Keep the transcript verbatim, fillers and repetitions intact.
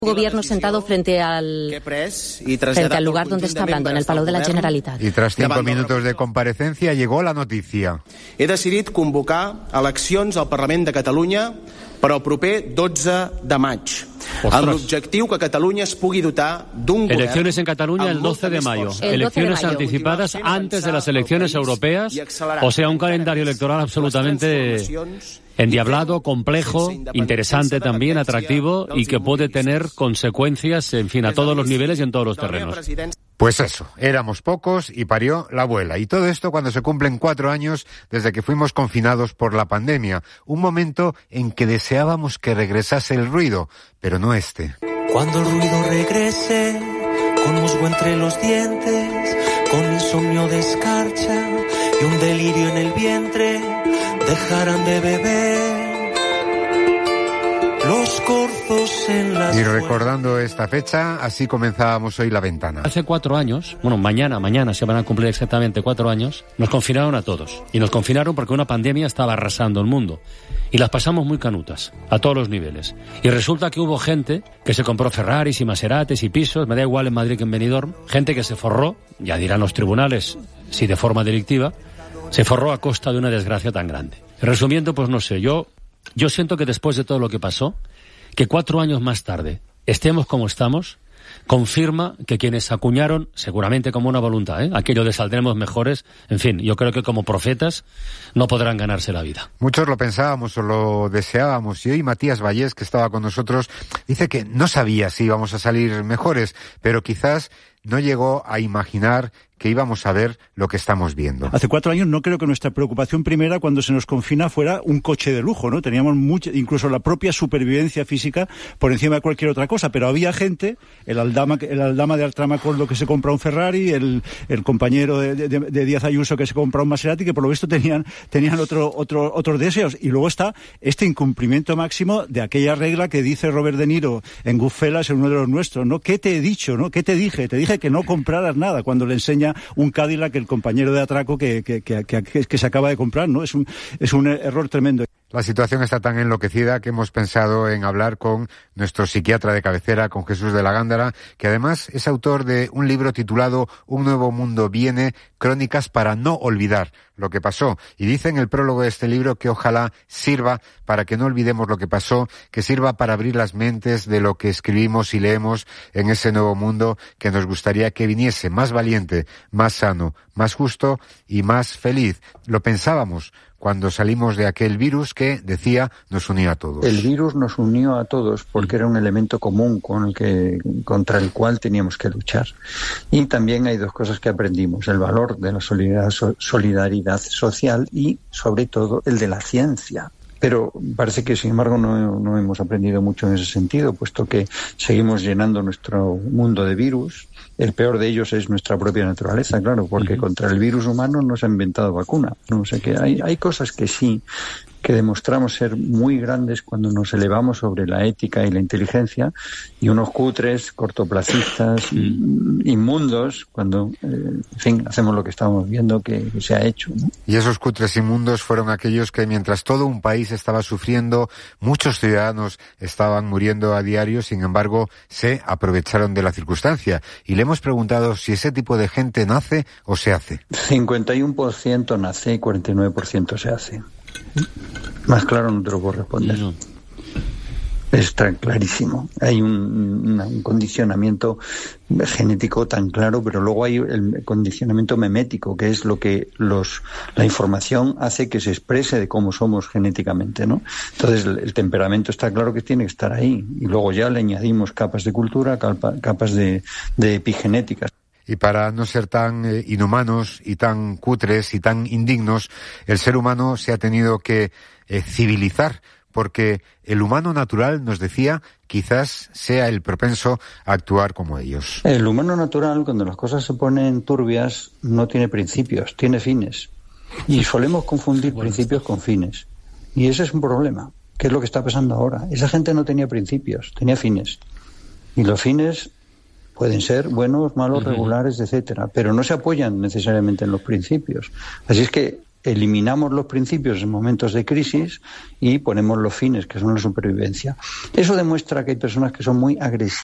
Gobierno sentado frente al frente al lugar donde está hablando, en el Palau de la Generalitat. Y tras cinco minutos de comparecencia llegó la noticia. He decidit convocar eleccions al Parlament de Catalunya per al proper dotze de maig. Amb l'objectiu que Catalunya es pugui dotar d'un govern... Elecciones en Cataluña el doce de mayo. Elecciones anticipadas antes de las elecciones europeas. O sea, un calendario electoral absolutamente endiablado, complejo, interesante también, atractivo y que puede tener consecuencias, en fin, a todos los niveles y en todos los terrenos. Pues eso, éramos pocos y parió la abuela. Y todo esto cuando se cumplen cuatro años desde que fuimos confinados por la pandemia. Un momento en que deseábamos que regresase el ruido, pero no este. Cuando el ruido regrese, con musgo entre los dientes, con insomnio de escarcha y un delirio en el vientre, dejarán de beber los corzos en las... Y recordando esta fecha, así comenzábamos hoy La Ventana. Hace cuatro años, bueno, mañana, mañana se van a cumplir exactamente cuatro años, nos confinaron a todos. Y nos confinaron porque una pandemia estaba arrasando el mundo. Y las pasamos muy canutas, a todos los niveles. Y resulta que hubo gente que se compró Ferraris y Maseratis y pisos, me da igual en Madrid que en Benidorm, gente que se forró, ya dirán los tribunales si de forma delictiva, se forró a costa de una desgracia tan grande. Resumiendo, pues no sé, yo... Yo siento que después de todo lo que pasó, que cuatro años más tarde estemos como estamos, confirma que quienes acuñaron, seguramente como una voluntad, ¿eh? aquello de saldremos mejores, en fin, yo creo que como profetas no podrán ganarse la vida. Muchos lo pensábamos o lo deseábamos, y hoy Matías Vallés, que estaba con nosotros, dice que no sabía si íbamos a salir mejores, pero quizás no llegó a imaginar que íbamos a ver lo que estamos viendo. Hace cuatro años no creo que nuestra preocupación primera cuando se nos confina fuera un coche de lujo, ¿no? Teníamos mucha, incluso la propia supervivencia física por encima de cualquier otra cosa, pero había gente, el aldama, el aldama de Altramacoldo que se compra un Ferrari, el, el compañero de, de, de Díaz Ayuso que se compra un Maserati, que por lo visto tenían, tenían otro, otro, otros deseos. Y luego está este incumplimiento máximo de aquella regla que dice Robert De Niro en Goodfellas, en uno de los nuestros, ¿no? ¿Qué te he dicho, no? ¿Qué te dije? Te dije que no compraras nada cuando le enseña un Cadillac el compañero de atraco que, que, que, que, que se acaba de comprar, ¿no? Es un, es un error tremendo. La situación está tan enloquecida que hemos pensado en hablar con nuestro psiquiatra de cabecera, con Jesús de la Gándara, que además es autor de un libro titulado Un nuevo mundo viene, crónicas para no olvidar lo que pasó. Y dice en el prólogo de este libro que ojalá sirva para que no olvidemos lo que pasó, que sirva para abrir las mentes de lo que escribimos y leemos en ese nuevo mundo que nos gustaría que viniese más valiente, más sano, más justo y más feliz. Lo pensábamos cuando salimos de aquel virus que, decía, nos unió a todos. El virus nos unió a todos porque era un elemento común con el que, contra el cual teníamos que luchar. Y también hay dos cosas que aprendimos: el valor de la solidaridad, solidaridad social y, sobre todo, el de la ciencia. Pero parece que, sin embargo, no, no hemos aprendido mucho en ese sentido, puesto que seguimos llenando nuestro mundo de virus. El peor de ellos es nuestra propia naturaleza, claro, porque uh-huh. contra el virus humano no se ha inventado vacuna. No sé qué. Hay, hay cosas que sí, que demostramos ser muy grandes cuando nos elevamos sobre la ética y la inteligencia, y unos cutres, cortoplacistas, mm. inmundos, cuando, eh, en fin, hacemos lo que estamos viendo que, que se ha hecho, ¿no? Y esos cutres inmundos fueron aquellos que, mientras todo un país estaba sufriendo, muchos ciudadanos estaban muriendo a diario, sin embargo, se aprovecharon de la circunstancia. Y le hemos preguntado si ese tipo de gente nace o se hace. cincuenta y uno por ciento nace y cuarenta y nueve por ciento se hace. Más claro no te lo puedo responder. No. Está clarísimo. Hay un, un condicionamiento genético tan claro, pero luego hay el condicionamiento memético, que es lo que los la información hace que se exprese de cómo somos genéticamente, ¿no? Entonces el, el temperamento está claro que tiene que estar ahí, y luego ya le añadimos capas de cultura, capa, capas de, de epigenética. Y para no ser tan eh, inhumanos y tan cutres y tan indignos, el ser humano se ha tenido que eh, civilizar, porque el humano natural, nos decía, quizás sea el propenso a actuar como ellos. El humano natural, cuando las cosas se ponen turbias, no tiene principios, tiene fines. Y solemos confundir principios con fines. Y ese es un problema, que es lo que está pasando ahora. Esa gente no tenía principios, tenía fines. Y los fines pueden ser buenos, malos, regulares, etcétera, pero no se apoyan necesariamente en los principios. Así es que eliminamos los principios en momentos de crisis y ponemos los fines, que son la supervivencia. Eso demuestra que hay personas que son muy agresivas